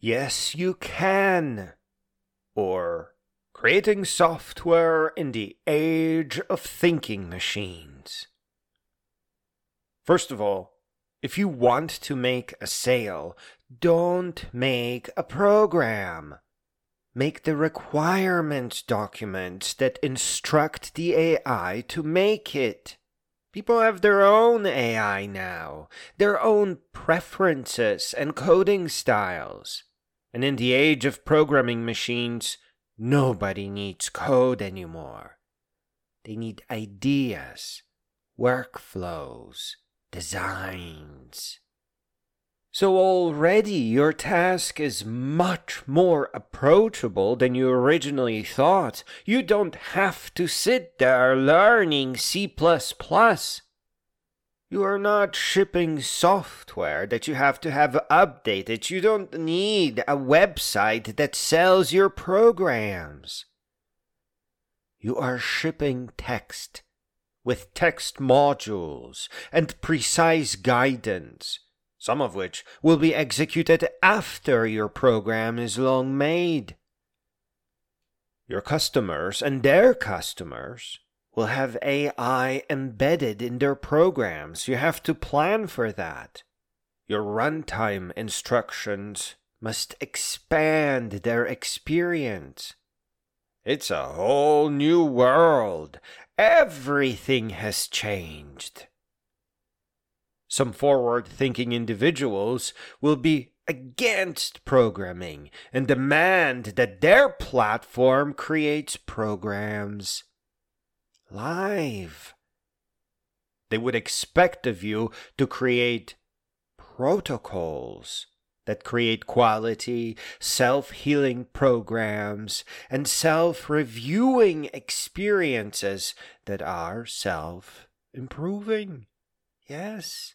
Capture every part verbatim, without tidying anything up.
Yes, you can. Or creating software in the age of thinking machines. First of all, if you want to make a sale, don't make a program. Make the requirements documents that instruct the A I to make it. People have their own A I now, their own preferences and coding styles. And in the age of programming machines, nobody needs code anymore. They need ideas, workflows, designs. So already your task is much more approachable than you originally thought. You don't have to sit there learning C plus plus. You are not shipping software that you have to have updated. You don't need a website that sells your programs. You are shipping text with text modules and precise guidance, some of which will be executed after your program is long made. Your customers and their customers will have A I embedded in their programs. You have to plan for that. Your runtime instructions must expand their experience. It's a whole new world. Everything has changed. Some forward-thinking individuals will be against programming and demand that their platform creates programs live. They would expect of you to create protocols that create quality, self-healing programs and self-reviewing experiences that are self-improving. Yes.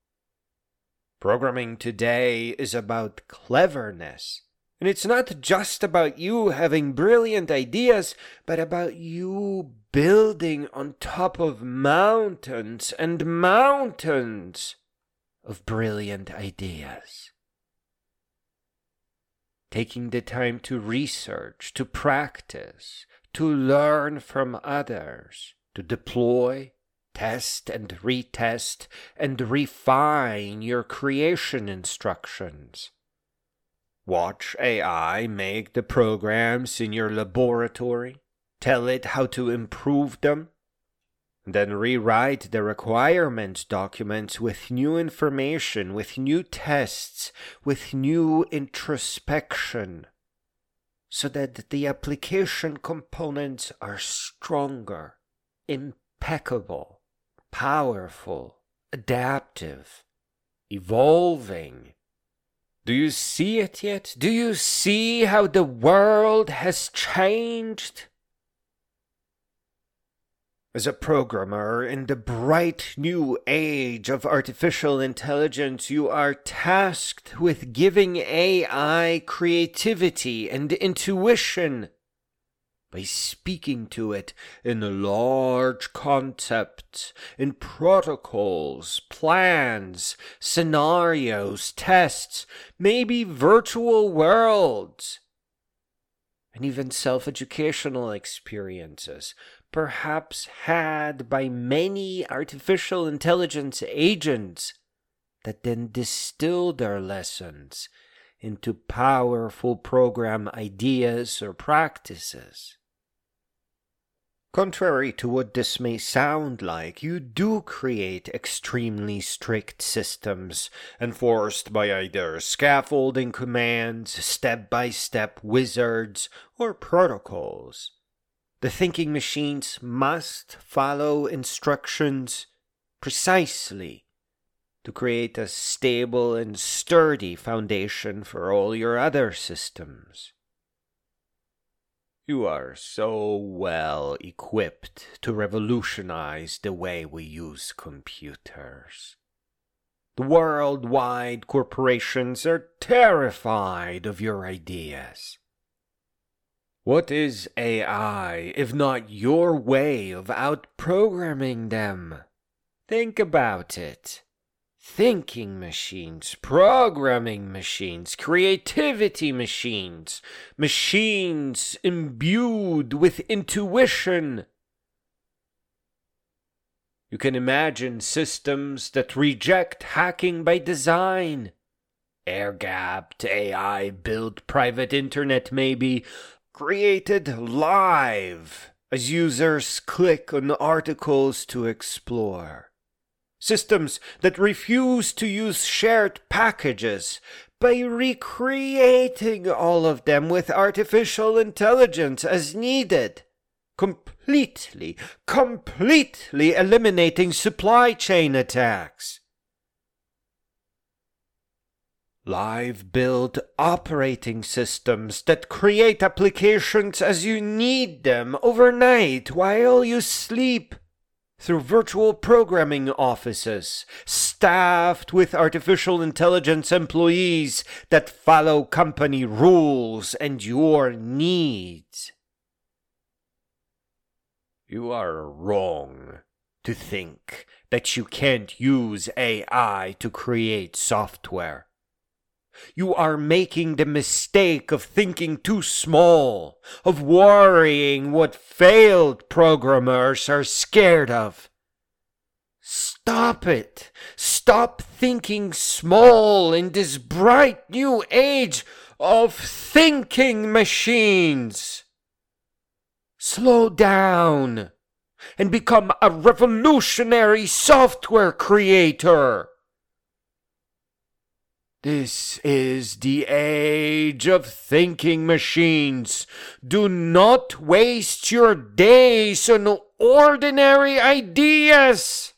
Programming today is about cleverness. And it's not just about you having brilliant ideas, but about you building on top of mountains and mountains of brilliant ideas. Taking the time to research, to practice, to learn from others, to deploy, test and retest, and refine your creation instructions. Watch A I make the programs in your laboratory, tell it how to improve them, then rewrite the requirements documents with new information, with new tests, with new introspection, so that the application components are stronger, impeccable, powerful, adaptive, evolving. Do you see it yet? Do you see how the world has changed? As a programmer in the bright new age of artificial intelligence, you are tasked with giving A I creativity and intuition by speaking to it in large concepts, in protocols, plans, scenarios, tests, maybe virtual worlds, and even self-educational experiences, perhaps had by many artificial intelligence agents that then distill their lessons into powerful program ideas or practices. Contrary to what this may sound like, you do create extremely strict systems enforced by either scaffolding commands, step-by-step wizards, or protocols. The thinking machines must follow instructions precisely to create a stable and sturdy foundation for all your other systems. You are so well equipped to revolutionize the way we use computers. The worldwide corporations are terrified of your ideas. What is A I if not your way of out-programming them? Think about it. Thinking machines, programming machines, creativity machines, machines imbued with intuition. You can imagine systems that reject hacking by design. Air-gapped A I-built private internet maybe, created live as users click on articles to explore. Systems that refuse to use shared packages by recreating all of them with artificial intelligence as needed. Completely, completely eliminating supply chain attacks. Live-built operating systems that create applications as you need them overnight while you sleep. Through virtual programming offices, staffed with artificial intelligence employees that follow company rules and your needs. You are wrong to think that you can't use A I to create software. You are making the mistake of thinking too small, of worrying what failed programmers are scared of. Stop it! Stop thinking small in this bright new age of thinking machines. Slow down and become a revolutionary software creator. This is the age of thinking machines. Do not waste your days on ordinary ideas.